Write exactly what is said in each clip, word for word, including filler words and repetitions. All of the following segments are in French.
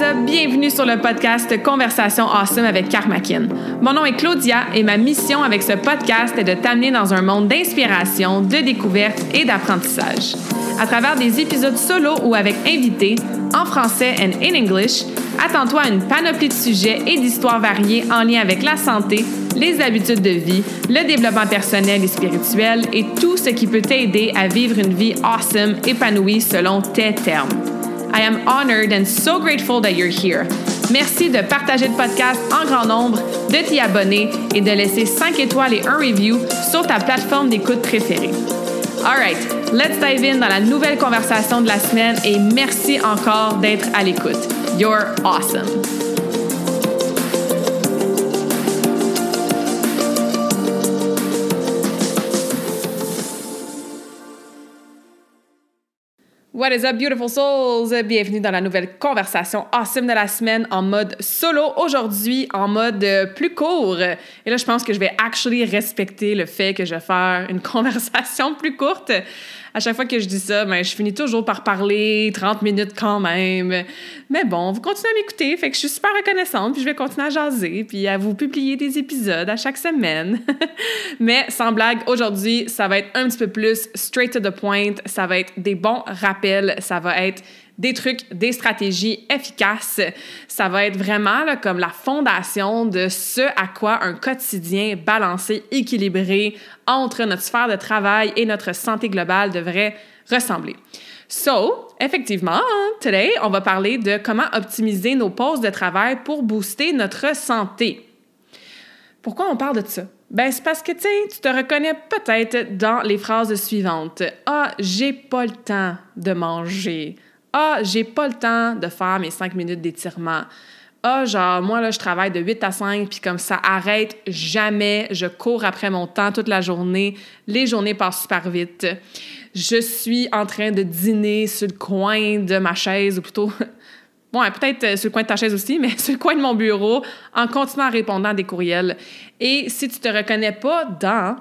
is up? Bienvenue sur le podcast Conversation Awesome avec Karmakin. Mon nom est Claudia et ma mission avec ce podcast est de t'amener dans un monde d'inspiration, de découverte et d'apprentissage. À travers des épisodes solo ou avec invités, en français and in English, attends-toi à une panoplie de sujets et d'histoires variées en lien avec la santé, les habitudes de vie, le développement personnel et spirituel et tout ce qui peut t'aider à vivre une vie awesome, épanouie selon tes termes. I am honored and so grateful that you're here. Merci de partager le podcast en grand nombre, de t'y abonner et de laisser cinq étoiles et un review sur ta plateforme d'écoute préférée. All right, let's dive in dans la nouvelle conversation de la semaine et merci encore d'être à l'écoute. You're awesome. What is up, beautiful souls? Bienvenue dans la nouvelle conversation awesome de la semaine en mode solo. Aujourd'hui, en mode plus court. Et là, je pense que je vais actually respecter le fait que je vais faire une conversation plus courte. À chaque fois que je dis ça, ben, je finis toujours par parler trente minutes quand même. Mais bon, vous continuez à m'écouter, fait que je suis super reconnaissante, puis je vais continuer à jaser, puis à vous publier des épisodes à chaque semaine. Mais sans blague, aujourd'hui, ça va être un petit peu plus straight to the point, ça va être des bons rappels, ça va être des trucs, des stratégies efficaces. Ça va être vraiment là, comme la fondation de ce à quoi un quotidien balancé, équilibré entre notre sphère de travail et notre santé globale devrait ressembler. So, effectivement, today, on va parler de comment optimiser nos pauses de travail pour booster notre santé. Pourquoi on parle de ça? Ben, c'est parce que, tu sais, tu te reconnais peut-être dans les phrases suivantes. « Ah, j'ai pas le temps de manger. » Ah, j'ai pas le temps de faire mes cinq minutes d'étirement. Ah, genre, moi, là, je travaille de huit à cinq, puis comme ça arrête jamais. Je cours après mon temps toute la journée. Les journées passent super vite. Je suis en train de dîner sur le coin de ma chaise, ou plutôt... Bon, peut-être sur le coin de ta chaise aussi, mais sur le coin de mon bureau, en continuant à répondre à des courriels. Et si tu te reconnais pas dans...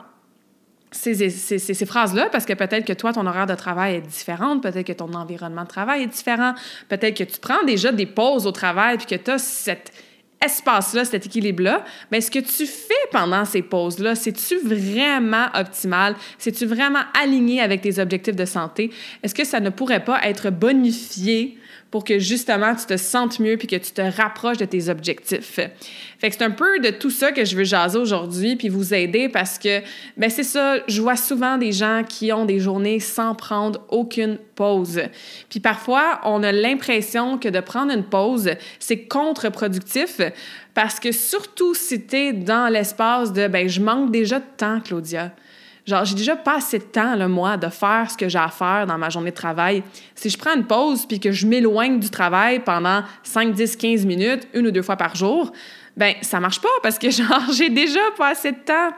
Ces, ces, ces, ces phrases-là, parce que peut-être que toi, ton horaire de travail est différent, peut-être que ton environnement de travail est différent, peut-être que tu prends déjà des pauses au travail puis que tu as cet espace-là, cet équilibre-là, bien, ce que tu fais pendant ces pauses-là, c'est-tu vraiment optimal? C'est-tu vraiment aligné avec tes objectifs de santé? Est-ce que ça ne pourrait pas être bonifié pour que, justement, tu te sentes mieux puis que tu te rapproches de tes objectifs? Fait que c'est un peu de tout ça que je veux jaser aujourd'hui puis vous aider parce que, ben c'est ça, je vois souvent des gens qui ont des journées sans prendre aucune pause. Puis parfois, on a l'impression que de prendre une pause, c'est contre-productif parce que surtout si t'es dans l'espace de, ben je manque déjà de temps, Claudia. Genre, j'ai déjà pas assez de temps, là, moi, de faire ce que j'ai à faire dans ma journée de travail. Si je prends une pause puis que je m'éloigne du travail pendant cinq, dix, quinze minutes, une ou deux fois par jour, ben ça marche pas parce que, genre, j'ai déjà pas assez de temps.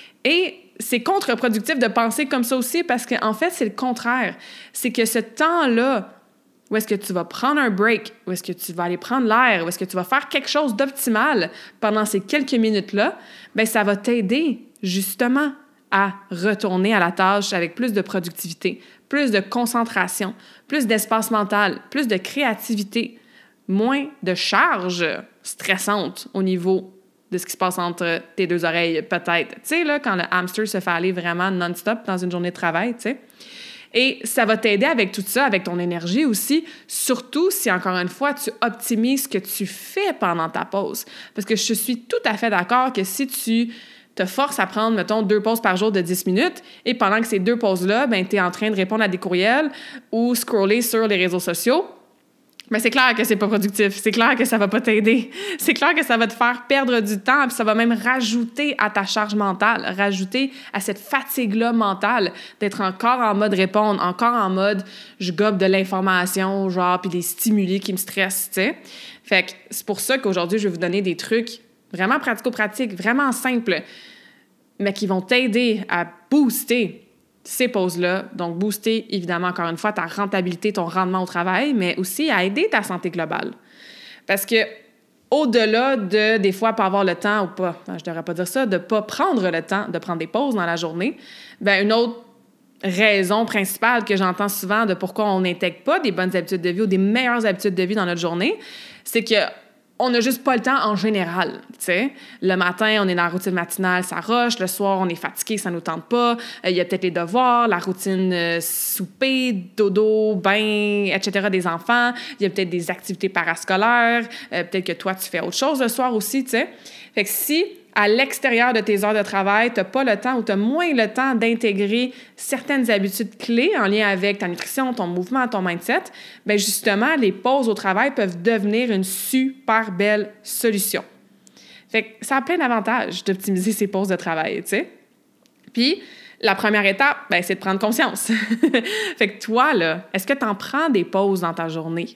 Et c'est contre-productif de penser comme ça aussi parce qu'en fait, c'est le contraire. C'est que ce temps-là, où est-ce que tu vas prendre un break, où est-ce que tu vas aller prendre l'air, où est-ce que tu vas faire quelque chose d'optimal pendant ces quelques minutes-là, ben ça va t'aider, justement, à retourner à la tâche avec plus de productivité, plus de concentration, plus d'espace mental, plus de créativité, moins de charge stressante au niveau de ce qui se passe entre tes deux oreilles, peut-être. Tu sais, là, quand le hamster se fait aller vraiment non-stop dans une journée de travail, tu sais. Et ça va t'aider avec tout ça, avec ton énergie aussi, surtout si, encore une fois, tu optimises ce que tu fais pendant ta pause. Parce que je suis tout à fait d'accord que si tu te forces à prendre, mettons, deux pauses par jour de dix minutes et pendant que ces deux pauses-là, ben, tu es en train de répondre à des courriels ou scroller sur les réseaux sociaux, mais c'est clair que c'est pas productif. C'est clair que ça va pas t'aider. C'est clair que ça va te faire perdre du temps puis ça va même rajouter à ta charge mentale, rajouter à cette fatigue-là mentale d'être encore en mode répondre, encore en mode je gobe de l'information, genre, puis des stimuli qui me stressent, tu sais. Fait que c'est pour ça qu'aujourd'hui, je vais vous donner des trucs vraiment pratico-pratiques, vraiment simples, mais qui vont t'aider à booster ces pauses-là. Donc, booster, évidemment, encore une fois, ta rentabilité, ton rendement au travail, mais aussi à aider ta santé globale. Parce que au-delà de, des fois, pas avoir le temps ou pas, je devrais pas dire ça, de pas prendre le temps de prendre des pauses dans la journée, bien, une autre raison principale que j'entends souvent de pourquoi on n'intègre pas des bonnes habitudes de vie ou des meilleures habitudes de vie dans notre journée, c'est que on n'a juste pas le temps en général, tu sais. Le matin, on est dans la routine matinale, ça rush. Le soir, on est fatigué, ça nous tente pas. Il euh, y a peut-être les devoirs, la routine euh, souper, dodo, bain, et cetera des enfants. Il y a peut-être des activités parascolaires. Euh, peut-être que toi, tu fais autre chose le soir aussi, tu sais. Fait que si, à l'extérieur de tes heures de travail, tu n'as pas le temps ou tu as moins le temps d'intégrer certaines habitudes clés en lien avec ta nutrition, ton mouvement, ton mindset, bien justement, les pauses au travail peuvent devenir une super belle solution. Fait que ça a plein d'avantages d'optimiser ces pauses de travail, tu sais. Puis, la première étape, bien, c'est de prendre conscience. Fait que toi, là, est-ce que tu en prends des pauses dans ta journée?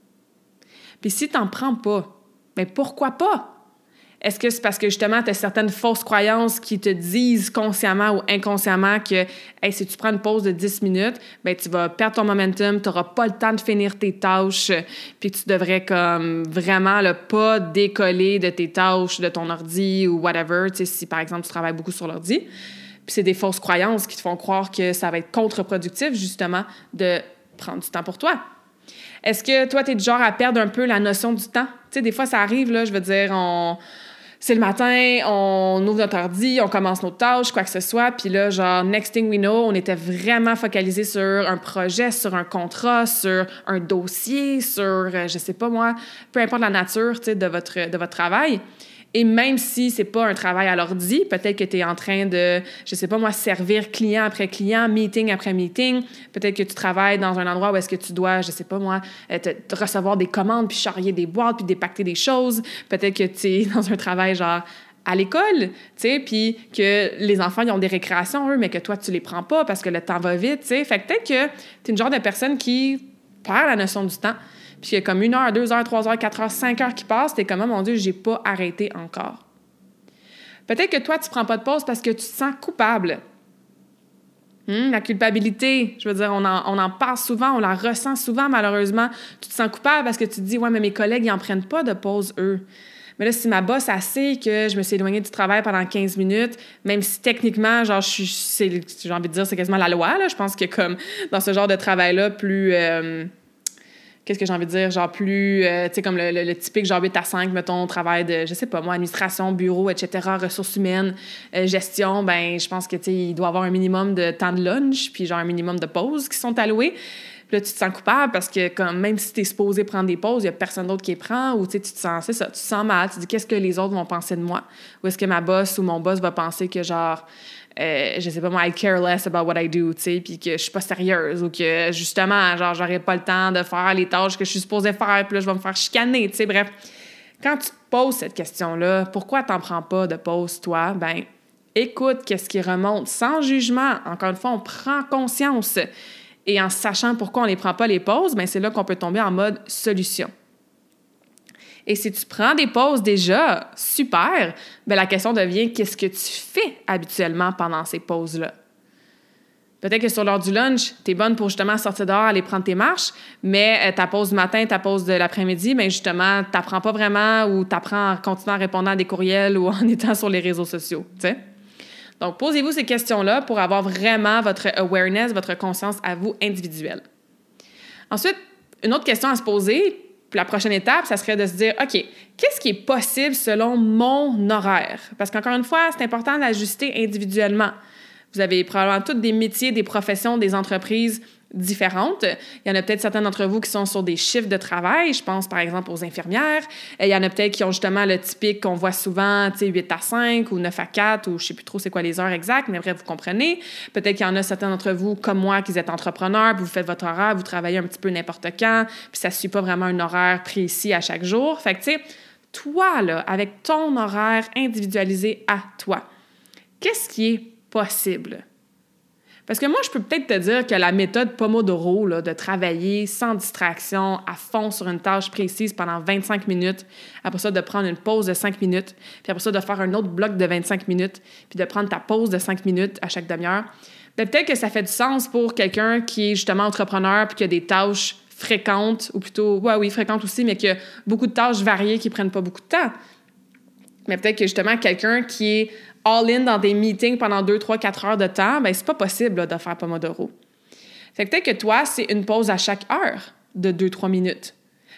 Puis si tu n'en prends pas, bien, pourquoi pas? Est-ce que c'est parce que, justement, tu as certaines fausses croyances qui te disent consciemment ou inconsciemment que hey, si tu prends une pause de dix minutes, bien, tu vas perdre ton momentum, tu n'auras pas le temps de finir tes tâches, puis tu devrais comme vraiment là, pas décoller de tes tâches, de ton ordi ou whatever, tu sais, si, par exemple, tu travailles beaucoup sur l'ordi. Puis c'est des fausses croyances qui te font croire que ça va être contre-productif, justement, de prendre du temps pour toi. Est-ce que toi, tu es du genre à perdre un peu la notion du temps? Tu sais, des fois, ça arrive, là, je veux dire, on... c'est le matin, on ouvre notre ordi, on commence nos tâches, quoi que ce soit, puis là, genre, next thing we know, on était vraiment focalisé sur un projet, sur un contrat, sur un dossier, sur, euh, je sais pas moi, peu importe la nature, tu sais, de votre, de votre travail. Et même si c'est pas un travail à l'ordi, peut-être que tu es en train de, je sais pas moi, servir client après client, meeting après meeting. Peut-être que tu travailles dans un endroit où est-ce que tu dois, je sais pas moi, te, te recevoir des commandes, puis charrier des boîtes, puis dépacter des choses. Peut-être que tu es dans un travail genre à l'école, tu sais, puis que les enfants, ils ont des récréations, eux, mais que toi, tu les prends pas parce que le temps va vite, tu sais. Fait que peut-être que tu es une genre de personne qui perd la notion du temps. Puis il y a comme une heure, deux heures, trois heures, quatre heures, cinq heures qui passent, t'es comme, oh, mon Dieu, j'ai pas arrêté encore. Peut-être que toi, tu prends pas de pause parce que tu te sens coupable. Hum, la culpabilité, je veux dire, on en, on en parle souvent, on la ressent souvent, malheureusement. Tu te sens coupable parce que tu te dis, ouais, mais mes collègues, ils en prennent pas de pause, eux. Mais là, si ma boss, elle sait que je me suis éloignée du travail pendant quinze minutes, même si techniquement, genre, je suis, c'est, j'ai envie de dire, c'est quasiment la loi, là. Je pense que comme dans ce genre de travail-là, plus... Euh, Qu'est-ce que j'ai envie de dire? Genre plus, euh, tu sais, comme le, le, le typique genre huit à cinq, mettons, travail de, je sais pas moi, administration, bureau, et cetera, ressources humaines, euh, gestion, ben je pense que, tu sais, il doit y avoir un minimum de temps de lunch, puis genre un minimum de pauses qui sont allouées. Puis là, tu te sens coupable parce que comme, même si tu es supposé prendre des pauses, il y a personne d'autre qui les prend, ou tu sais, tu te sens, c'est ça, tu te sens mal, tu te dis qu'est-ce que les autres vont penser de moi? Ou est-ce que ma boss ou mon boss va penser que genre... Euh, je sais pas moi, I care less about what I do, tu sais, puis que je suis pas sérieuse ou que, justement, genre, j'aurais pas le temps de faire les tâches que je suis supposée faire, puis là, je vais me faire chicaner, tu sais, bref. Quand tu te poses cette question-là, pourquoi t'en prends pas de pause, toi? Ben, écoute qu'est-ce qui remonte, sans jugement. Encore une fois, on prend conscience. Et en sachant pourquoi on les prend pas, les pauses, ben c'est là qu'on peut tomber en mode solution. Et si tu prends des pauses déjà, super, bien la question devient qu'est-ce que tu fais habituellement pendant ces pauses-là? Peut-être que sur l'heure du lunch, tu es bonne pour justement sortir dehors, aller prendre tes marches, mais euh, ta pause du matin, ta pause de l'après-midi, bien justement, tu n'apprends pas vraiment ou tu apprends en continuant à répondre à des courriels ou en étant sur les réseaux sociaux, tu sais? Donc, posez-vous ces questions-là pour avoir vraiment votre awareness, votre conscience à vous individuelle. Ensuite, une autre question à se poser, puis la prochaine étape, ça serait de se dire, OK, qu'est-ce qui est possible selon mon horaire? Parce qu'encore une fois, c'est important d'ajuster individuellement. Vous avez probablement tous des métiers, des professions, des entreprises différentes. Il y en a peut-être certains d'entre vous qui sont sur des chiffres de travail. Je pense, par exemple, aux infirmières. Il y en a peut-être qui ont justement le typique qu'on voit souvent, tu sais, huit à cinq ou neuf à quatre ou je ne sais plus trop c'est quoi les heures exactes, mais bref, vous comprenez. Peut-être qu'il y en a certains d'entre vous, comme moi, qui êtes entrepreneurs, puis vous faites votre horaire, vous travaillez un petit peu n'importe quand, puis ça ne suit pas vraiment un horaire précis à chaque jour. Fait que, tu sais, toi, là, avec ton horaire individualisé à toi, qu'est-ce qui est possible? Parce que moi, je peux peut-être te dire que la méthode Pomodoro, là, de travailler sans distraction, à fond sur une tâche précise pendant vingt-cinq minutes, après ça, de prendre une pause de cinq minutes, puis après ça, de faire un autre bloc de vingt-cinq minutes, puis de prendre ta pause de cinq minutes à chaque demi-heure, bien, peut-être que ça fait du sens pour quelqu'un qui est justement entrepreneur puis qui a des tâches fréquentes, ou plutôt, ouais, oui, fréquentes aussi, mais qui a beaucoup de tâches variées qui prennent pas beaucoup de temps. Mais peut-être que justement, quelqu'un qui est all-in dans des meetings pendant deux, trois, quatre heures de temps, bien, c'est pas possible là, de faire Pomodoro. Fait que peut-être que toi, c'est une pause à chaque heure de deux, trois minutes.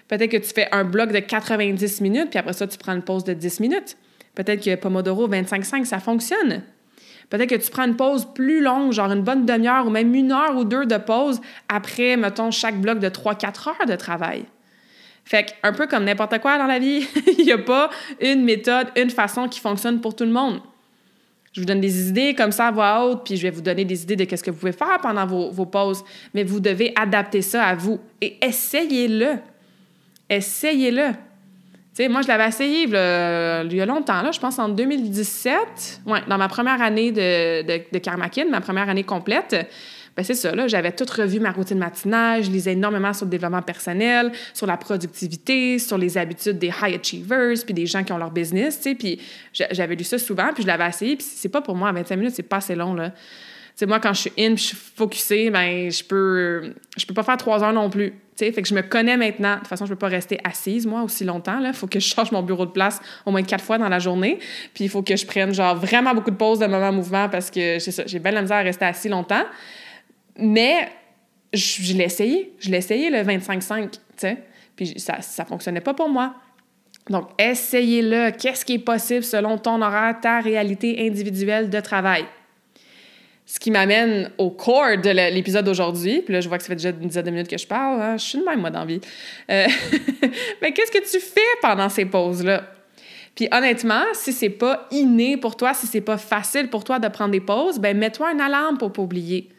Peut-être que tu fais un bloc de quatre-vingt-dix minutes, puis après ça, tu prends une pause de dix minutes. Peut-être que Pomodoro vingt-cinq cinq, ça fonctionne. Peut-être que tu prends une pause plus longue, genre une bonne demi-heure ou même une heure ou deux de pause après, mettons, chaque bloc de trois quatre heures de travail. Fait que, un peu comme n'importe quoi dans la vie, il n'y a pas une méthode, une façon qui fonctionne pour tout le monde. Je vous donne des idées comme ça à voix haute, puis je vais vous donner des idées de ce que vous pouvez faire pendant vos, vos pauses, mais vous devez adapter ça à vous et essayez-le. Essayez-le. Tu sais, moi, je l'avais essayé là, il y a longtemps, là, je pense en deux mille dix-sept, ouais, dans ma première année de, de, de Karmakin, ma première année complète. Ben c'est ça, là, j'avais tout revu ma routine matinale, je lisais énormément sur le développement personnel, sur la productivité, sur les habitudes des high achievers, puis des gens qui ont leur business, tu sais, puis j'avais lu ça souvent, puis je l'avais essayé, puis c'est pas pour moi, vingt-cinq minutes, c'est pas assez long, là. Tu sais, moi, quand je suis in, je suis focusée, ben je peux, je peux pas faire trois heures non plus, tu sais, fait que je me connais maintenant. De toute façon, je peux pas rester assise, moi, aussi longtemps, là. Il faut que je change mon bureau de place au moins quatre fois dans la journée, puis il faut que je prenne, genre, vraiment beaucoup de pauses de moment mouvement parce que, c'est ça, j'ai bien la misère à rester assis longtemps. Mais je, je l'ai essayé. Je l'ai essayé, le vingt-cinq cinq, tu sais. Puis ça ça fonctionnait pas pour moi. Donc, essayez-le. Qu'est-ce qui est possible selon ton horaire, ta réalité individuelle de travail? Ce qui m'amène au core de l'épisode d'aujourd'hui. Puis là, je vois que ça fait déjà une dizaine de minutes que je parle. Hein? Je suis de même, moi, dans la vie. Euh... Mais qu'est-ce que tu fais pendant ces pauses-là? Puis honnêtement, si c'est pas inné pour toi, si c'est pas facile pour toi de prendre des pauses, ben mets-toi une alarme pour pas oublier.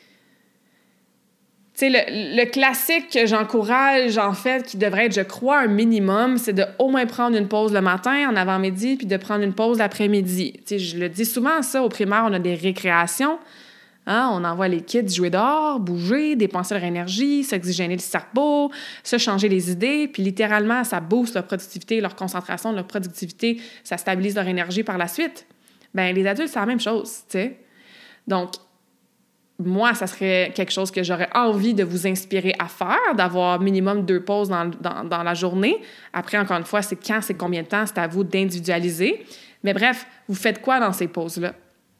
Tu sais, le, le classique que j'encourage, en fait, qui devrait être, je crois, un minimum, c'est de au moins prendre une pause le matin, en avant-midi, puis de prendre une pause l'après-midi. Tu sais, je le dis souvent, ça, au primaire, on a des récréations. Hein? On envoie les kids jouer dehors, bouger, dépenser leur énergie, s'oxygéner le cerveau, se changer les idées, puis littéralement, ça booste leur productivité, leur concentration, leur productivité, ça stabilise leur énergie par la suite. Bien, les adultes, c'est la même chose, tu sais. Donc, moi, ça serait quelque chose que j'aurais envie de vous inspirer à faire, d'avoir minimum deux pauses dans, dans, dans la journée. Après, encore une fois, c'est quand, c'est combien de temps, c'est à vous d'individualiser. Mais bref, vous faites quoi dans ces pauses-là?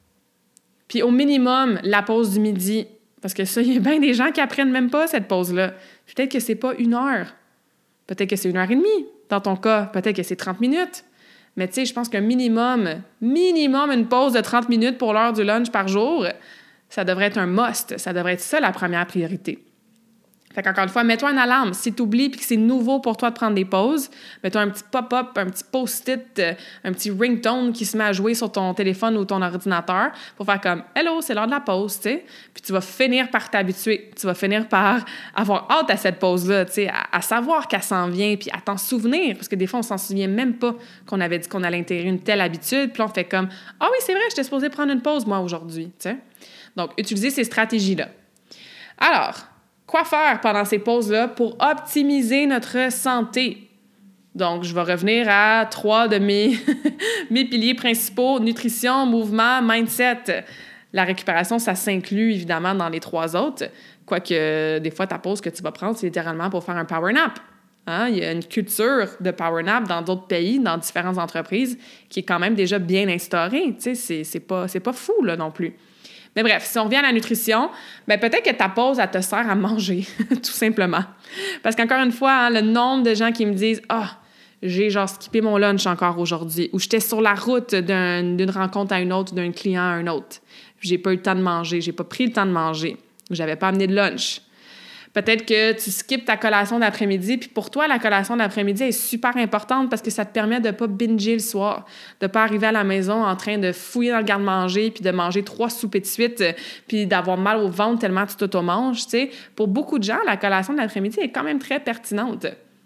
Puis au minimum, la pause du midi, parce que ça, il y a bien des gens qui apprennent même pas cette pause-là. Peut-être que c'est pas une heure. Peut-être que c'est une heure et demie. Dans ton cas, peut-être que c'est trente minutes. Mais tu sais, je pense qu'un minimum, minimum une pause de trente minutes pour l'heure du lunch par jour, ça devrait être un must. Ça devrait être ça, la première priorité. Fait qu'encore une fois, mets-toi une alarme. Si tu oublies et que c'est nouveau pour toi de prendre des pauses, mets-toi un petit pop-up, un petit post-it, un petit ringtone qui se met à jouer sur ton téléphone ou ton ordinateur pour faire comme « Hello, c'est l'heure de la pause », tu sais. Puis tu vas finir par t'habituer. Tu vas finir par avoir hâte à cette pause-là, tu sais, à, à savoir qu'elle s'en vient puis à t'en souvenir. Parce que des fois, on s'en souvient même pas qu'on avait dit qu'on allait intégrer une telle habitude. Puis là, on fait comme « Ah oui, c'est vrai, j'étais supposée prendre une pause, moi, aujourd'hui », tu sais. Donc, utilisez ces stratégies-là. Alors, quoi faire pendant ces pauses-là pour optimiser notre santé? Donc, je vais revenir à trois de mes, mes piliers principaux, nutrition, mouvement, mindset. La récupération, ça s'inclut évidemment dans les trois autres, quoique des fois, ta pause que tu vas prendre, c'est littéralement pour faire un power nap. Hein? Il y a une culture de power nap dans d'autres pays, dans différentes entreprises, qui est quand même déjà bien instaurée. Tu sais, c'est, c'est pas, c'est pas fou, là, non plus. Mais bref, si on revient à la nutrition, bien peut-être que ta pause, elle te sert à manger, tout simplement. Parce qu'encore une fois, hein, le nombre de gens qui me disent « Ah, oh, j'ai genre skippé mon lunch encore aujourd'hui » ou « J'étais sur la route d'un, d'une rencontre à une autre, d'un client à un autre. J'ai pas eu le temps de manger, j'ai pas pris le temps de manger, j'avais pas amené de lunch. » Peut-être que tu skippes ta collation d'après-midi, puis pour toi, la collation d'après-midi est super importante parce que ça te permet de pas binger le soir, de pas arriver à la maison en train de fouiller dans le garde-manger, puis de manger trois soupers de suite, puis d'avoir mal au ventre tellement tu t'auto-manges, tu sais. Pour beaucoup de gens, la collation de l'après-midi est quand même très pertinente.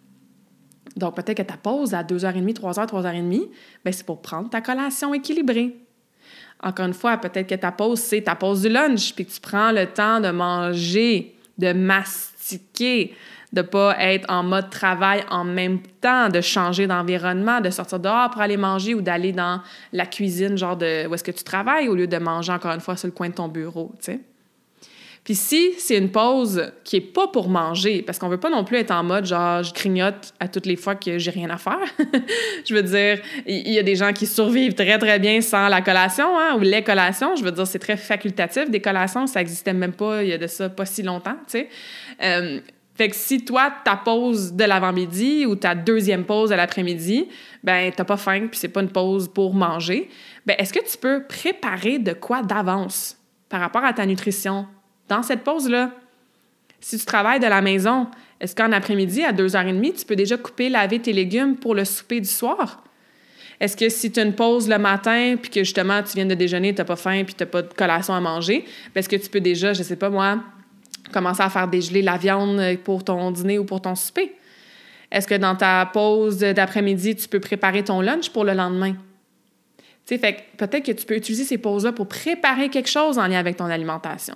Donc, peut-être que ta pause à deux heures trente, trois heures, trois heures trente, bien, c'est pour prendre ta collation équilibrée. Encore une fois, peut-être que ta pause, c'est ta pause du lunch, puis que tu prends le temps de manger, de mastiquer, de pas être en mode travail en même temps, de changer d'environnement, de sortir dehors pour aller manger ou d'aller dans la cuisine, genre de où est-ce que tu travailles, au lieu de manger encore une fois sur le coin de ton bureau, tu sais. Puis si c'est une pause qui est pas pour manger, parce qu'on veut pas non plus être en mode genre je grignote à toutes les fois que j'ai rien à faire. Je veux dire, il y a des gens qui survivent très très bien sans la collation, hein, ou les collations. Je veux dire, c'est très facultatif. Des collations, ça existait même pas il y a de ça pas si longtemps, tu sais. Euh, Fait que si toi, ta pause de l'avant-midi ou ta deuxième pause de l'après-midi, ben t'as pas faim puis c'est pas une pause pour manger, ben est-ce que tu peux préparer de quoi d'avance par rapport à ta nutrition dans cette pause-là? Si tu travailles de la maison, est-ce qu'en après-midi, à deux heures trente, tu peux déjà couper, laver tes légumes pour le souper du soir? Est-ce que si tu as une pause le matin puis que justement tu viens de déjeuner, tu n'as pas faim puis tu n'as pas de collation à manger, ben est-ce que tu peux déjà, je sais pas moi, commencer à faire dégeler la viande pour ton dîner ou pour ton souper? Est-ce que dans ta pause d'après-midi, tu peux préparer ton lunch pour le lendemain? Tu sais, fait que peut-être que tu peux utiliser ces pauses-là pour préparer quelque chose en lien avec ton alimentation.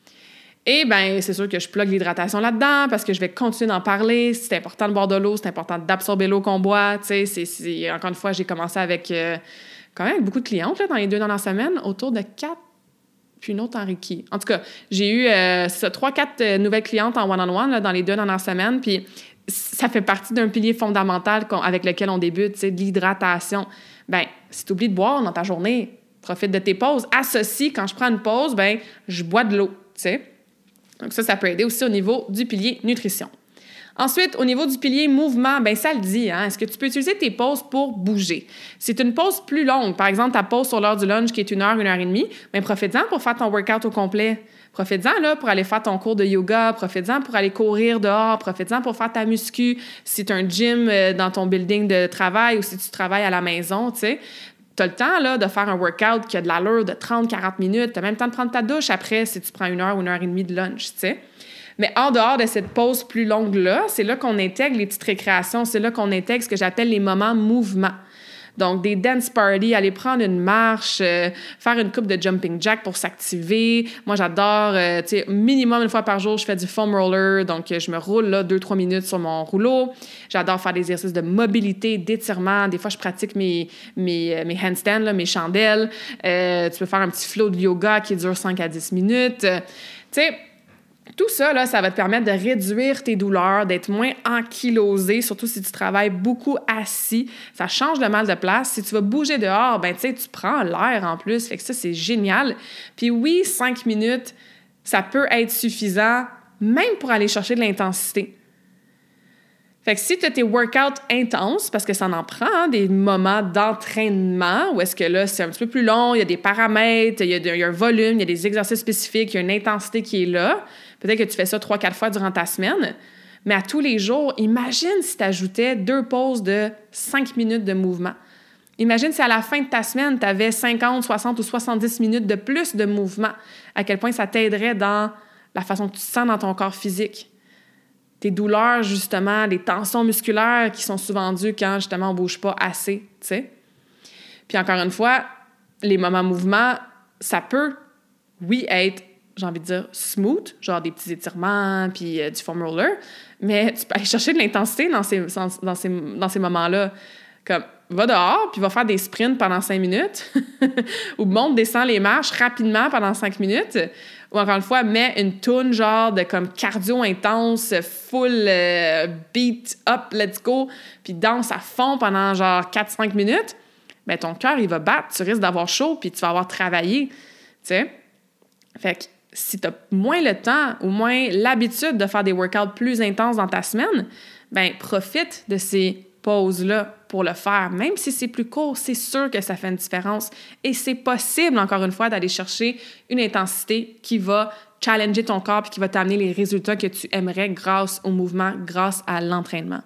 Et bien, c'est sûr que je plug l'hydratation là-dedans parce que je vais continuer d'en parler. C'est important de boire de l'eau, c'est important d'absorber l'eau qu'on boit. Tu sais, c'est, c'est, encore une fois, j'ai commencé avec euh, quand même avec beaucoup de clientes là, dans les deux dernières semaines, autour de quatre, puis une autre en Reiki. En tout cas, j'ai eu euh, ça, trois, quatre euh, nouvelles clientes en one-on-one là, dans les deux dernières semaines, puis ça fait partie d'un pilier fondamental avec lequel on débute, tu sais, de l'hydratation. Bien, si tu oublies de boire dans ta journée, profite de tes pauses. Associe, quand je prends une pause, bien, je bois de l'eau, tu sais. Donc ça, ça peut aider aussi au niveau du pilier nutrition. Ensuite, au niveau du pilier mouvement, bien ça le dit, hein? Est-ce que tu peux utiliser tes pauses pour bouger? C'est une pause plus longue. Par exemple, ta pause sur l'heure du lunch qui est une heure, une heure et demie, bien profite-en pour faire ton workout au complet. Profite-en là, pour aller faire ton cours de yoga, profite-en pour aller courir dehors, profite-en pour faire ta muscu. Si tu as un gym dans ton building de travail ou si tu travailles à la maison, tu sais, tu as le temps là, de faire un workout qui a de l'allure de trente à quarante minutes. Tu as même le temps de prendre ta douche après si tu prends une heure ou une heure et demie de lunch, tu sais. Mais en dehors de cette pause plus longue-là, c'est là qu'on intègre les petites récréations, c'est là qu'on intègre ce que j'appelle les moments mouvement. Donc, des dance parties, aller prendre une marche, euh, faire une coupe de jumping jack pour s'activer. Moi, j'adore, euh, tu sais, minimum une fois par jour, je fais du foam roller. Donc, je me roule là deux, trois minutes sur mon rouleau. J'adore faire des exercices de mobilité, d'étirement. Des fois, je pratique mes, mes, mes handstands, là, mes chandelles. Euh, tu peux faire un petit flow de yoga qui dure cinq à dix minutes. Euh, tu sais, tout ça, là, ça va te permettre de réduire tes douleurs, d'être moins ankylosé, surtout si tu travailles beaucoup assis. Ça change le mal de place. Si tu vas bouger dehors, ben tu sais, tu prends l'air en plus. Fait que ça, c'est génial. Puis oui, cinq minutes, ça peut être suffisant, même pour aller chercher de l'intensité. Fait que si tu as tes workouts intenses, parce que ça en prend, hein, des moments d'entraînement, où est-ce que là, c'est un petit peu plus long, il y a des paramètres, il y a, de, il y a un volume, il y a des exercices spécifiques, il y a une intensité qui est là. Peut-être que tu fais ça trois, quatre fois durant ta semaine, mais à tous les jours, imagine si tu ajoutais deux pauses de cinq minutes de mouvement. Imagine si à la fin de ta semaine, tu avais cinquante, soixante ou soixante-dix minutes de plus de mouvement. À quel point ça t'aiderait dans la façon que tu te sens dans ton corps physique. Tes douleurs, justement, les tensions musculaires qui sont souvent dues quand, justement, on ne bouge pas assez, tu sais. Puis encore une fois, les moments mouvement, ça peut, oui, être, j'ai envie de dire, smooth, genre des petits étirements, puis euh, du foam roller, mais tu peux aller chercher de l'intensité dans ces, dans ces, dans ces moments-là. Comme, va dehors, puis va faire des sprints pendant cinq minutes, ou monte, descend les marches rapidement pendant cinq minutes, ou encore une fois, mets une toune genre de comme cardio intense, full euh, beat up, let's go, puis danse à fond pendant genre quatre cinq minutes, bien ton cœur, il va battre, tu risques d'avoir chaud, puis tu vas avoir travaillé, tu sais. Fait que si tu as moins le temps ou moins l'habitude de faire des workouts plus intenses dans ta semaine, bien profite de ces pauses-là pour le faire. Même si c'est plus court, c'est sûr que ça fait une différence. Et c'est possible, encore une fois, d'aller chercher une intensité qui va challenger ton corps et qui va t'amener les résultats que tu aimerais grâce au mouvement, grâce à l'entraînement.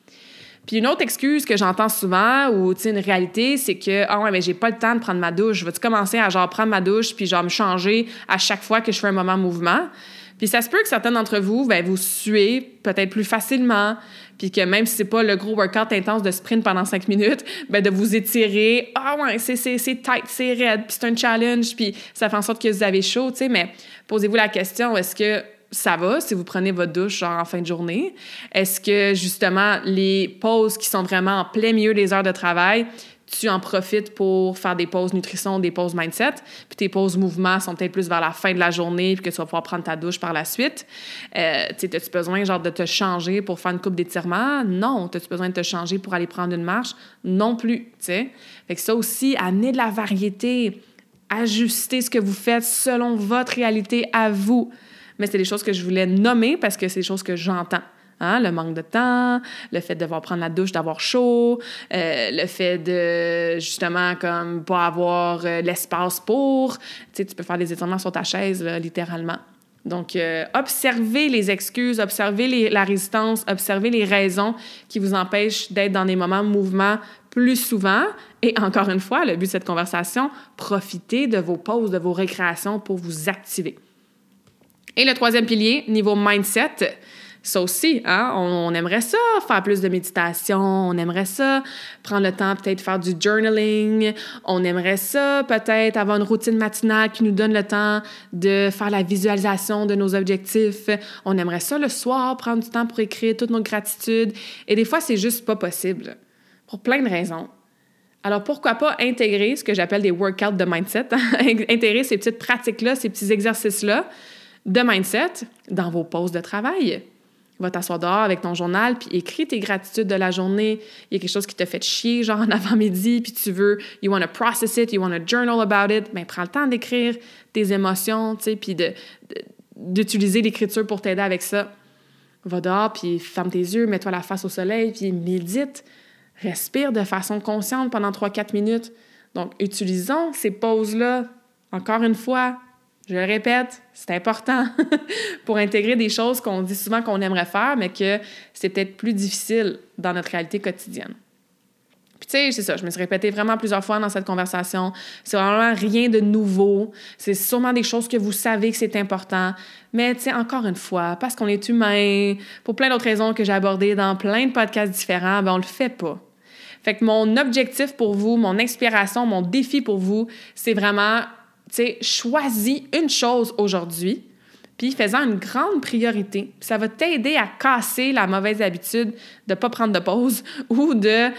Puis une autre excuse que j'entends souvent, ou tu sais, une réalité, c'est que « Ah ouais, mais j'ai pas le temps de prendre ma douche. Vas-tu commencer à genre prendre ma douche puis genre me changer à chaque fois que je fais un moment mouvement? » Puis ça se peut que certains d'entre vous, ben vous suez peut-être plus facilement, puis que même si c'est pas le gros workout intense de sprint pendant cinq minutes, ben de vous étirer. Ah ouais, c'est, c'est, c'est tight, c'est raide, puis c'est un challenge, puis ça fait en sorte que vous avez chaud, tu sais, mais posez-vous la question, est-ce que ça va si vous prenez votre douche genre en fin de journée? Est-ce que justement les pauses qui sont vraiment en plein milieu des heures de travail, tu en profites pour faire des pauses nutrition, des pauses mindset, puis tes pauses mouvement sont peut-être plus vers la fin de la journée, puis que tu vas pouvoir prendre ta douche par la suite. Euh, tu sais, as-tu besoin genre de te changer pour faire une coupe d'étirement? Non. As-tu besoin de te changer pour aller prendre une marche? Non plus, tu sais. Fait que ça aussi, amener de la variété, ajuster ce que vous faites selon votre réalité à vous. mais c'est des choses que je voulais nommer parce que c'est des choses que j'entends. Hein? Le manque de temps, le fait de devoir prendre la douche, d'avoir chaud, euh, le fait de, justement, comme pas avoir euh, l'espace pour. Tu sais, tu peux faire des étirements sur ta chaise, là, littéralement. Donc, euh, observez les excuses, observez les, la résistance, observez les raisons qui vous empêchent d'être dans des moments de mouvement plus souvent. Et encore une fois, le but de cette conversation, profitez de vos pauses, de vos récréations pour vous activer. Et le troisième pilier, niveau mindset, ça aussi, hein, on, on aimerait ça, faire plus de méditation, on aimerait ça, prendre le temps peut-être faire du journaling, on aimerait ça peut-être avoir une routine matinale qui nous donne le temps de faire la visualisation de nos objectifs, on aimerait ça le soir, prendre du temps pour écrire toutes nos gratitudes, et des fois, c'est juste pas possible, pour plein de raisons. Alors, pourquoi pas intégrer ce que j'appelle des workouts de mindset, intégrer ces petites pratiques-là, ces petits exercices-là de mindset dans vos pauses de travail. Va t'asseoir dehors avec ton journal, puis écris tes gratitudes de la journée. Il y a quelque chose qui te fait chier, genre en avant-midi, puis tu veux, you want to process it, you want to journal about it, bien, prends le temps d'écrire tes émotions, tu sais, puis de, de, d'utiliser l'écriture pour t'aider avec ça. Va dehors, puis ferme tes yeux, mets-toi la face au soleil, puis médite. Respire de façon consciente pendant trois à quatre minutes. Donc, utilisons ces pauses-là, encore une fois, je le répète, c'est important pour intégrer des choses qu'on dit souvent qu'on aimerait faire, mais que c'est peut-être plus difficile dans notre réalité quotidienne. Puis tu sais, c'est ça, je me suis répétée vraiment plusieurs fois dans cette conversation. C'est vraiment rien de nouveau. C'est sûrement des choses que vous savez que c'est important. Mais tu sais, encore une fois, parce qu'on est humain, pour plein d'autres raisons que j'ai abordées dans plein de podcasts différents, ben on le fait pas. Fait que mon objectif pour vous, mon inspiration, mon défi pour vous, c'est vraiment... Tu sais, choisis une chose aujourd'hui, puis fais-en une grande priorité. Ça va t'aider à casser la mauvaise habitude de ne pas prendre de pause ou de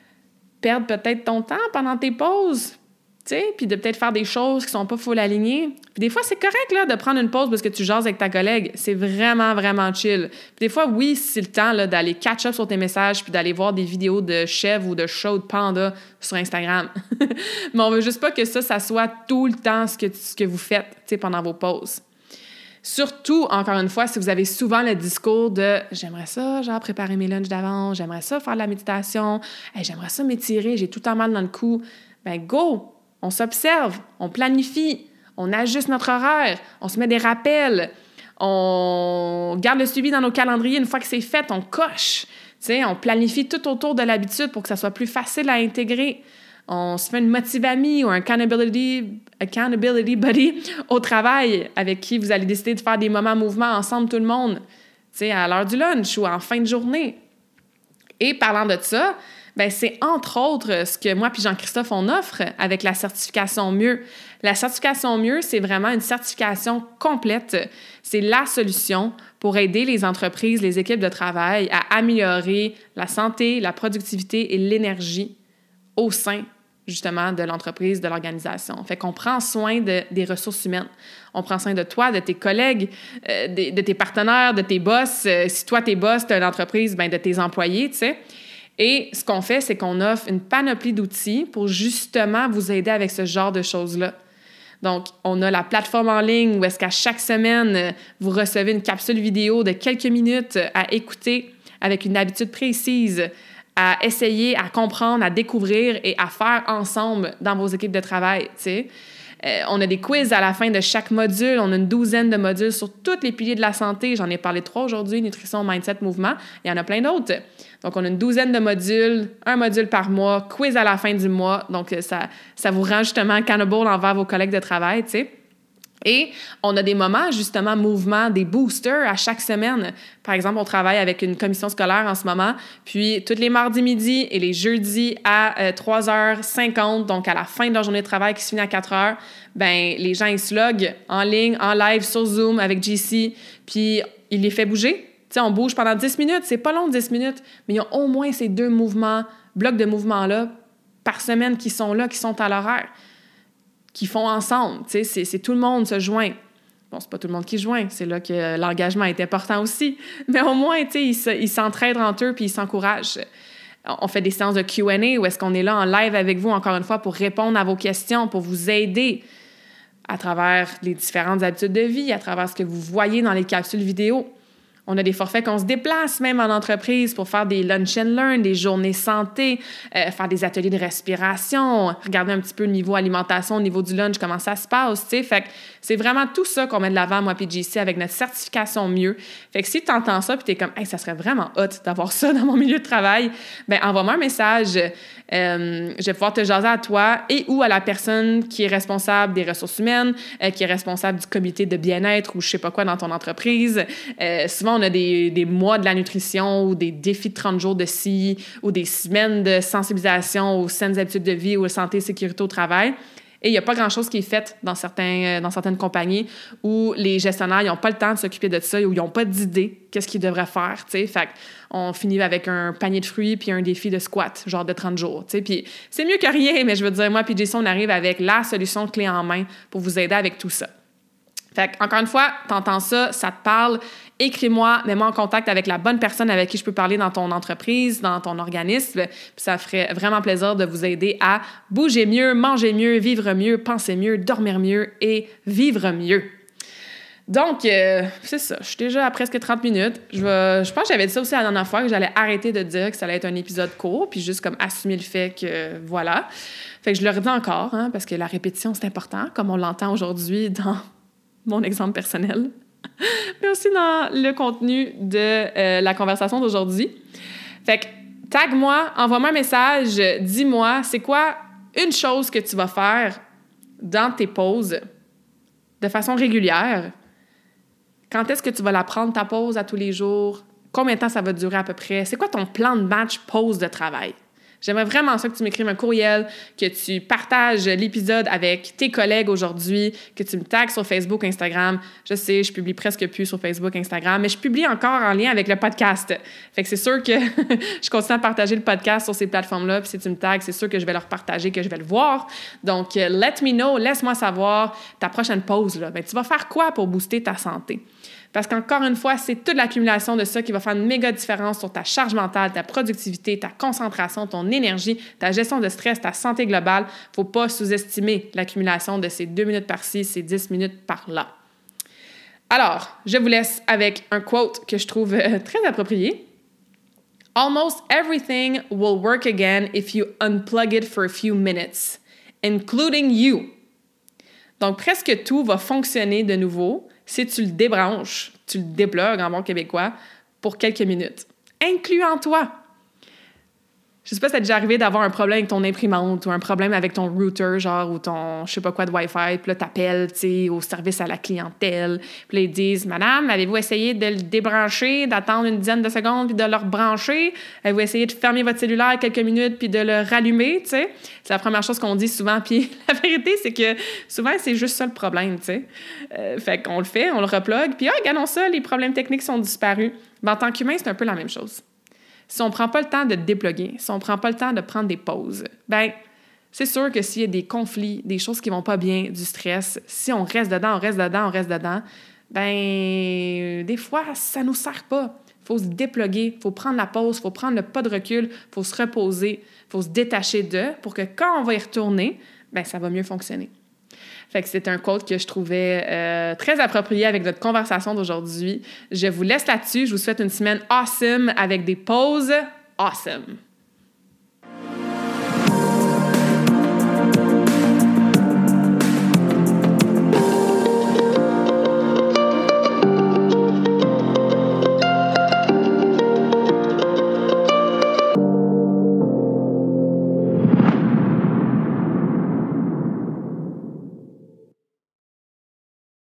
perdre peut-être ton temps pendant tes pauses, tu sais, puis de peut-être faire des choses qui sont pas full alignées. Puis des fois, c'est correct, là, de prendre une pause parce que tu jases avec ta collègue. C'est vraiment, vraiment chill. Puis des fois, oui, c'est le temps, là, d'aller catch-up sur tes messages puis d'aller voir des vidéos de chèvres ou de chats ou de pandas sur Instagram. Mais on veut juste pas que ça, ça soit tout le temps ce que, ce que vous faites, tu sais, pendant vos pauses. Surtout, encore une fois, si vous avez souvent le discours de « j'aimerais ça, genre, préparer mes lunchs d'avance, j'aimerais ça faire de la méditation, hey, j'aimerais ça m'étirer, j'ai tout le temps mal dans le cou », ben go! On s'observe, on planifie, on ajuste notre horaire, on se met des rappels, on garde le suivi dans nos calendriers. Une fois que c'est fait, on coche. Tu sais, on planifie tout autour de l'habitude pour que ça soit plus facile à intégrer. On se fait une motive-amie ou un accountability, accountability buddy au travail avec qui vous allez décider de faire des moments mouvements ensemble, tout le monde, tu sais, à l'heure du lunch ou en fin de journée. Et parlant de ça, ben c'est entre autres ce que moi puis Jean-Christophe, on offre avec la certification Mieux. La certification Mieux, c'est vraiment une certification complète. C'est la solution pour aider les entreprises, les équipes de travail à améliorer la santé, la productivité et l'énergie au sein, justement, de l'entreprise, de l'organisation. Fait qu'on prend soin de, des ressources humaines. On prend soin de toi, de tes collègues, euh, de, de tes partenaires, de tes boss. Euh, si toi, t'es boss, t'as une entreprise, ben de tes employés, tu sais. Et ce qu'on fait, c'est qu'on offre une panoplie d'outils pour justement vous aider avec ce genre de choses-là. Donc, on a la plateforme en ligne où est-ce qu'à chaque semaine, vous recevez une capsule vidéo de quelques minutes à écouter avec une habitude précise, à essayer, à comprendre, à découvrir et à faire ensemble dans vos équipes de travail, tu sais. Euh, on a des quiz à la fin de chaque module. On a une douzaine de modules sur tous les piliers de la santé. J'en ai parlé trois aujourd'hui, nutrition, mindset, mouvement. Il y en a plein d'autres. Donc, on a une douzaine de modules, un module par mois, quiz à la fin du mois. Donc, ça, ça vous rend justement accountable envers vos collègues de travail, tu sais. Et on a des moments, justement, mouvement, des boosters à chaque semaine. Par exemple, on travaille avec une commission scolaire en ce moment, puis tous les mardis midi et les jeudis à euh, trois heures cinquante, donc à la fin de leur journée de travail qui se finit à quatre heures, ben les gens, ils se loguent en ligne, en live, sur Zoom avec J C, puis il les fait bouger. Tu sais, on bouge pendant dix minutes, c'est pas long, dix minutes, mais il y a au moins ces deux mouvements, blocs de mouvements-là par semaine qui sont là, qui sont à l'horaire, qui font ensemble, tu sais, c'est, c'est tout le monde se joint. Bon, c'est pas tout le monde qui se joint, c'est là que l'engagement est important aussi, mais au moins, tu sais, ils, se, ils s'entraident entre eux puis ils s'encouragent. On fait des séances de Q and A où est-ce qu'on est là en live avec vous, encore une fois, pour répondre à vos questions, pour vous aider. à travers les différentes habitudes de vie, à travers ce que vous voyez dans les capsules vidéo. On a des forfaits qu'on se déplace même en entreprise pour faire des lunch and learn, des journées santé, euh, faire des ateliers de respiration, regarder un petit peu le niveau alimentation, au niveau du lunch, comment ça se passe, tu sais. Fait que c'est vraiment tout ça qu'on met de l'avant, moi puis J C, avec notre certification mieux. Fait que si tu entends ça puis t'es comme « Hey, ça serait vraiment hot d'avoir ça dans mon milieu de travail », bien, envoie-moi un message. Euh, je vais pouvoir te jaser à toi et ou à la personne qui est responsable des ressources humaines, euh, qui est responsable du comité de bien-être ou je sais pas quoi dans ton entreprise. Euh, souvent, on a des, des mois de la nutrition ou des défis de trente jours de ci ou des semaines de sensibilisation aux saines habitudes de vie ou aux santé et sécurité au travail. Et il n'y a pas grand-chose qui est fait dans, certains, dans certaines compagnies où les gestionnaires n'ont pas le temps de s'occuper de ça, où ils n'ont pas d'idée qu'est-ce qu'ils devraient faire, tu sais. Fait qu'on finit avec un panier de fruits puis un défi de squat, genre de trente jours, tu sais. Puis c'est mieux que rien, mais je veux dire, moi puis Jason, on arrive avec la solution clé en main pour vous aider avec tout ça. Fait qu'encore une fois, t'entends ça, ça te parle, écris-moi, mets-moi en contact avec la bonne personne avec qui je peux parler dans ton entreprise, dans ton organisme, puis ça ferait vraiment plaisir de vous aider à bouger mieux, manger mieux, vivre mieux, penser mieux, dormir mieux et vivre mieux. Donc, euh, c'est ça, je suis déjà à presque trente minutes. Je, vais, je pense que j'avais dit ça aussi la dernière fois, que j'allais arrêter de dire que ça allait être un épisode court, puis juste comme assumer le fait que, voilà. Fait que je le redis encore, hein, parce que la répétition, c'est important, comme on l'entend aujourd'hui dans mon exemple personnel, mais aussi dans le contenu de euh, la conversation d'aujourd'hui. Fait que, tag-moi, envoie-moi un message, dis-moi, c'est quoi une chose que tu vas faire dans tes pauses de façon régulière? Quand est-ce que tu vas la prendre, ta pause, à tous les jours? Combien de temps ça va durer à peu près? C'est quoi ton plan de match pause de travail? J'aimerais vraiment ça que tu m'écrives un courriel, que tu partages l'épisode avec tes collègues aujourd'hui, que tu me tagues sur Facebook, Instagram. Je sais, je publie presque plus sur Facebook, Instagram, mais je publie encore en lien avec le podcast. Fait que c'est sûr que je continue à partager le podcast sur ces plateformes-là, puis si tu me tagues, c'est sûr que je vais le repartager, que je vais le voir. Donc, let me know, laisse-moi savoir ta prochaine pause, là. Ben, tu vas faire quoi pour booster ta santé? Parce qu'encore une fois, c'est toute l'accumulation de ça qui va faire une méga différence sur ta charge mentale, ta productivité, ta concentration, ton énergie, ta gestion de stress, ta santé globale. Il ne faut pas sous-estimer l'accumulation de ces deux minutes par-ci, ces dix minutes par-là. Alors, je vous laisse avec un quote que je trouve euh, très approprié. « Almost everything will work again if you unplug it for a few minutes, including you. » Donc, presque tout va fonctionner de nouveau si tu le débranches, tu le déplugues en bon québécois, pour quelques minutes, incluant toi. Je sais pas si t'es déjà arrivé d'avoir un problème avec ton imprimante ou un problème avec ton router, genre, ou ton, je sais pas quoi, de Wi-Fi, puis là, t'appelles, tu sais, au service à la clientèle, puis là, ils disent « Madame, avez-vous essayé de le débrancher, d'attendre une dizaine de secondes, puis de le rebrancher? Avez-vous essayé de fermer votre cellulaire quelques minutes, puis de le rallumer, tu sais? » C'est la première chose qu'on dit souvent, puis la vérité, c'est que souvent, c'est juste ça le problème, tu sais. Euh, fait qu'on le fait, on le replugue, puis ah, regardons ça, les problèmes techniques sont disparus. Mais en tant qu'humain, c'est un peu la même chose. Si on ne prend pas le temps de dépluguer, si on ne prend pas le temps de prendre des pauses, bien, c'est sûr que s'il y a des conflits, des choses qui ne vont pas bien, du stress, si on reste dedans, on reste dedans, on reste dedans, bien, des fois, ça ne nous sert pas. Il faut se dépluguer, il faut prendre la pause, il faut prendre le pas de recul, il faut se reposer, il faut se détacher d'eux pour que quand on va y retourner, bien, ça va mieux fonctionner. Fait que c'est un quote que je trouvais euh, très approprié avec notre conversation d'aujourd'hui. Je vous laisse là-dessus. Je vous souhaite une semaine awesome avec des pauses awesome.